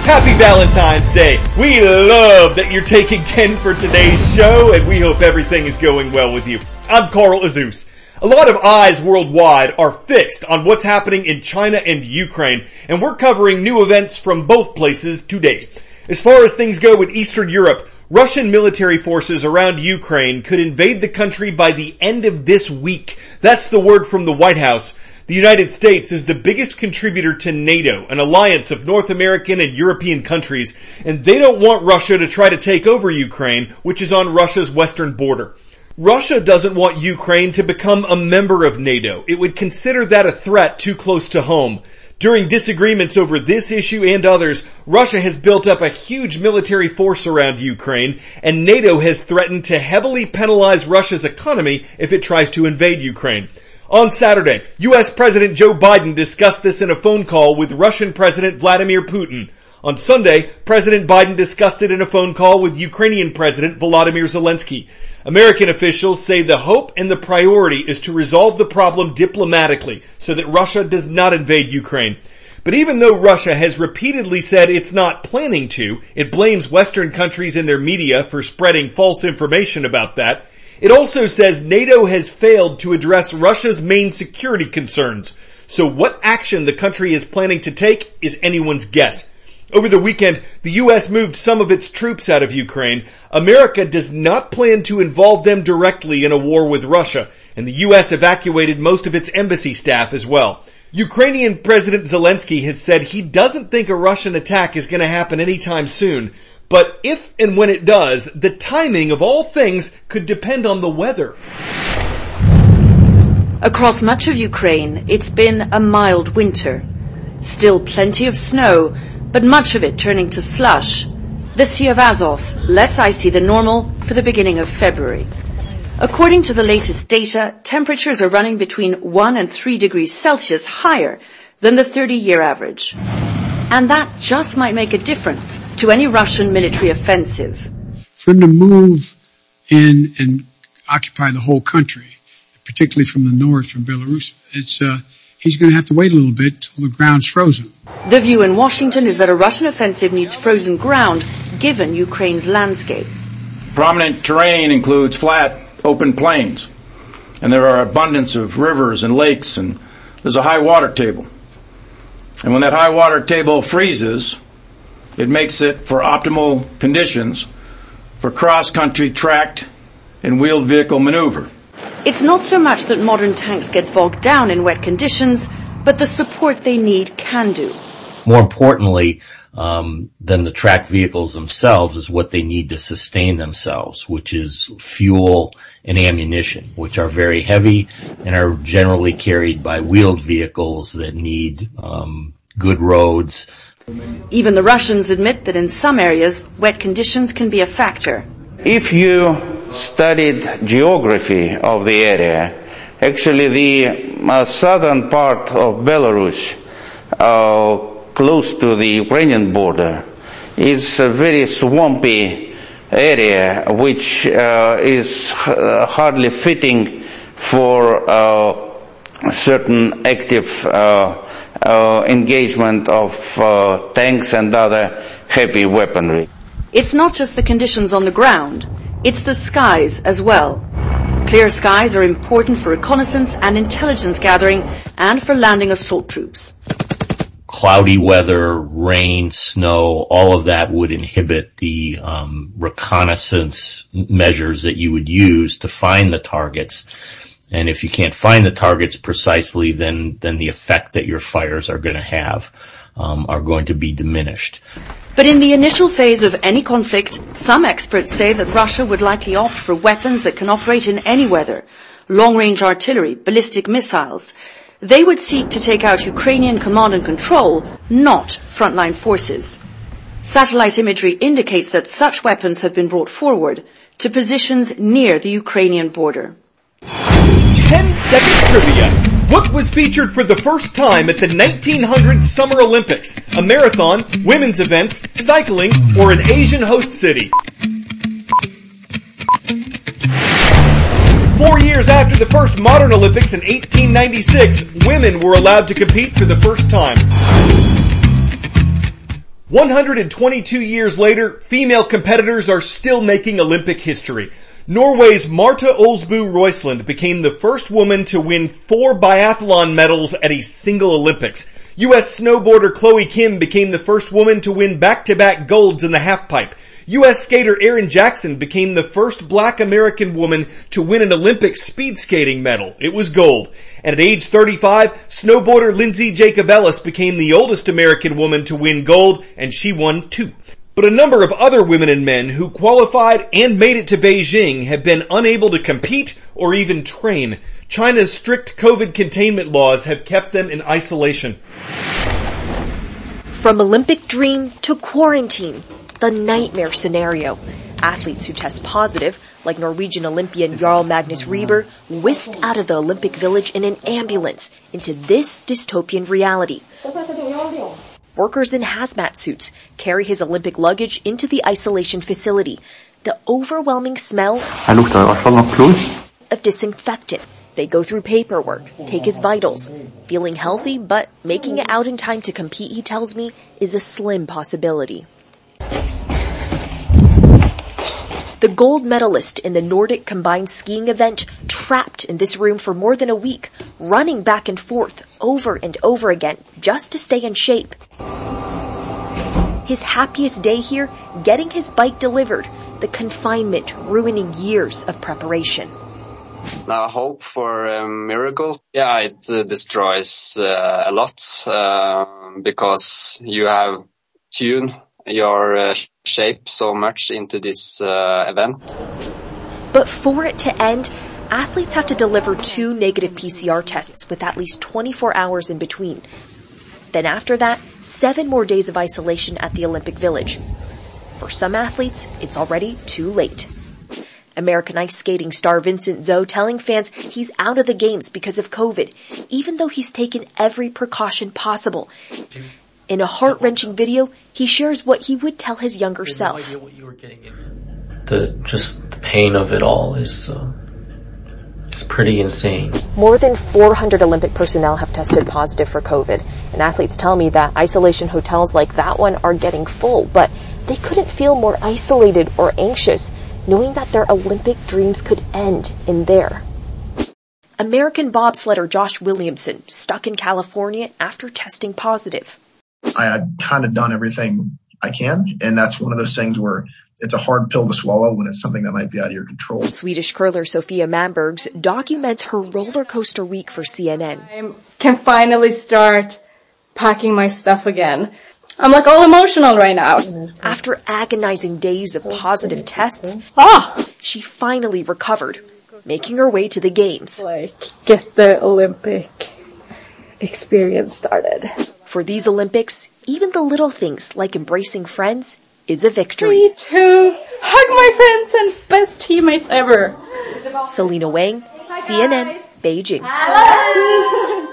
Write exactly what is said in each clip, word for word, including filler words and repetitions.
Happy Valentine's Day. We love that you're taking ten for today's show, and we hope everything is going well with you. I'm Carl Azuz. A lot of eyes worldwide are fixed on what's happening in China and Ukraine, and we're covering new events from both places today. As far as things go in Eastern Europe, Russian military forces around Ukraine could invade the country by the end of this week. That's the word from the White House. The United States is the biggest contributor to NATO, an alliance of North American and European countries, and they don't want Russia to try to take over Ukraine, which is on Russia's western border. Russia doesn't want Ukraine to become a member of NATO. It would consider that a threat too close to home. During disagreements over this issue and others, Russia has built up a huge military force around Ukraine, and NATO has threatened to heavily penalize Russia's economy if it tries to invade Ukraine. On Saturday, U S President Joe Biden discussed this in a phone call with Russian President Vladimir Putin. On Sunday, President Biden discussed it in a phone call with Ukrainian President Volodymyr Zelensky. American officials say the hope and the priority is to resolve the problem diplomatically so that Russia does not invade Ukraine. But even though Russia has repeatedly said it's not planning to, it blames Western countries and their media for spreading false information about that. It also says NATO has failed to address Russia's main security concerns. So what action the country is planning to take is anyone's guess. Over the weekend, the U S moved some of its troops out of Ukraine. America does not plan to involve them directly in a war with Russia, and the U S evacuated most of its embassy staff as well. Ukrainian President Zelensky has said he doesn't think a Russian attack is going to happen anytime soon. But if and when it does, the timing of all things could depend on the weather. Across much of Ukraine, it's been a mild winter. Still plenty of snow, but much of it turning to slush. The Sea of Azov, less icy than normal for the beginning of February. According to the latest data, temperatures are running between one and three degrees Celsius higher than the thirty-year average. And that just might make a difference to any Russian military offensive. For him to move in and occupy the whole country, particularly from the north, from Belarus, it's uh, he's going to have to wait a little bit till the ground's frozen. The view in Washington is that a Russian offensive needs frozen ground, given Ukraine's landscape. Prominent terrain includes flat, open plains, and there are abundance of rivers and lakes, and there's a high water table. And when that high water table freezes, it makes it for optimal conditions for cross-country tracked and wheeled vehicle maneuver. It's not so much that modern tanks get bogged down in wet conditions, but the support they need can do. More importantly, um, than the tracked vehicles themselves is what they need to sustain themselves, which is fuel and ammunition, which are very heavy and are generally carried by wheeled vehicles that need um, good roads. Even the Russians admit that in some areas, wet conditions can be a factor. If you studied geography of the area, actually the uh, southern part of Belarus, uh, close to the Ukrainian border, is a very swampy area which uh, is uh, hardly fitting for uh, certain active uh, uh, engagement of uh, tanks and other heavy weaponry. It's not just the conditions on the ground, it's the skies as well. Clear skies are important for reconnaissance and intelligence gathering and for landing assault troops. Cloudy weather, rain, snow, all of that would inhibit the um, reconnaissance measures that you would use to find the targets. And if you can't find the targets precisely, then then the effect that your fires are going to have um, are going to be diminished. But in the initial phase of any conflict, some experts say that Russia would likely opt for weapons that can operate in any weather, long-range artillery, ballistic missiles. They would seek to take out Ukrainian command and control, not frontline forces. Satellite imagery indicates that such weapons have been brought forward to positions near the Ukrainian border. ten-second trivia. What was featured for the first time at the nineteen hundred Summer Olympics? A marathon, women's events, cycling, or an Asian host city? Four years after the first modern Olympics in eighteen ninety-six, women were allowed to compete for the first time. one hundred twenty-two years later, female competitors are still making Olympic history. Norway's Marta Olsbu Roysland became the first woman to win four biathlon medals at a single Olympics. U S snowboarder Chloe Kim became the first woman to win back-to-back golds in the halfpipe. U S skater Erin Jackson became the first black American woman to win an Olympic speed skating medal. It was gold. And at age thirty-five, snowboarder Lindsey Jacob Ellis became the oldest American woman to win gold, and she won two. But a number of other women and men who qualified and made it to Beijing have been unable to compete or even train. China's strict COVID containment laws have kept them in isolation. From Olympic dream to quarantine, the nightmare scenario. Athletes who test positive, like Norwegian Olympian Jarl Magnus Rieber, whisked out of the Olympic Village in an ambulance into this dystopian reality. Workers in hazmat suits carry his Olympic luggage into the isolation facility. The overwhelming smell of disinfectant. They go through paperwork, take his vitals. Feeling healthy, but making it out in time to compete, he tells me, is a slim possibility. The gold medalist in the Nordic combined skiing event trapped in this room for more than a week, running back and forth over and over again just to stay in shape. His happiest day here, getting his bike delivered, the confinement ruining years of preparation. Now, hope for a miracle. Yeah, it uh, destroys uh, a lot uh, because you have tuned your uh, shape so much into this uh, event. But for it to end, athletes have to deliver two negative P C R tests with at least twenty-four hours in between. Then after that, seven more days of isolation at the Olympic Village. For some athletes, it's already too late. American ice skating star Vincent Zhou telling fans he's out of the games because of COVID, even though he's taken every precaution possible. In a heart-wrenching video, he shares what he would tell his younger self. No idea what you were getting into. The just the pain of it all is uh, is pretty insane. More than four hundred Olympic personnel have tested positive for COVID, and athletes tell me that isolation hotels like that one are getting full, but they couldn't feel more isolated or anxious, knowing that their Olympic dreams could end in there. American bobsledder Josh Williamson stuck in California after testing positive. I had kind of done everything I can, and that's one of those things where it's a hard pill to swallow when it's something that might be out of your control. Swedish curler Sofia Manbergs documents her roller coaster week for C N N. I can finally start packing my stuff again. I'm like all emotional right now. After agonizing days of positive tests, ah, she finally recovered, making her way to the games. Like, get the Olympic experience started. For these Olympics, even the little things like embracing friends is a victory. Me too. Hug my friends and best teammates ever. Selena Wang, C N N, Beijing. Hello.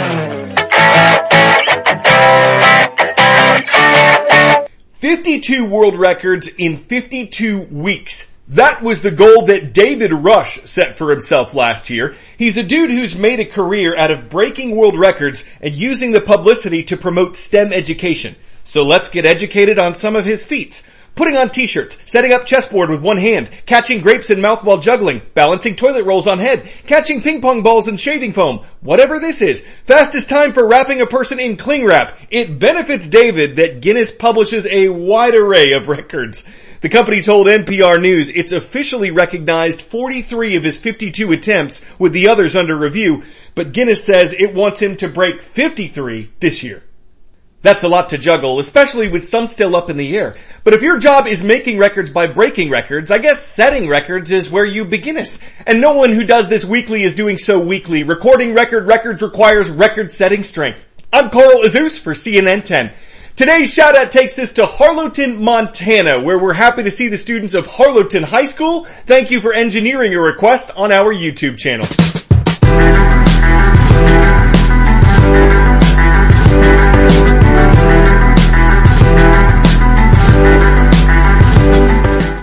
fifty-two world records in fifty-two weeks. That was the goal that David Rush set for himself last year. He's a dude who's made a career out of breaking world records and using the publicity to promote STEM education. So let's get educated on some of his feats. Putting on t-shirts, setting up chessboard with one hand, catching grapes in mouth while juggling, balancing toilet rolls on head, catching ping pong balls and shaving foam. Whatever this is, fastest time for wrapping a person in cling wrap. It benefits David that Guinness publishes a wide array of records. The company told N P R News it's officially recognized forty-three of his fifty-two attempts with the others under review, but Guinness says it wants him to break fifty-three this year. That's a lot to juggle, especially with some still up in the air. But if your job is making records by breaking records, I guess setting records is where you begin it. And no one who does this weekly is doing so weekly. Recording record records requires record-setting strength. I'm Carl Azuz for C N N ten. Today's shout-out takes us to Harlowton, Montana, where we're happy to see the students of Harlowton High School. Thank you for engineering a request on our YouTube channel.